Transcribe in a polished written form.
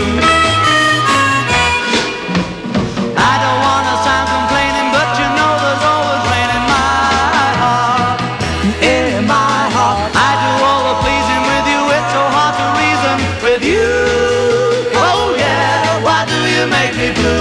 I don't wanna sound complaining, but you know there's always rain in my heart. In my heart, I do all the pleasing with you. It's so hard to reason with you. Oh yeah, why do you make me blue?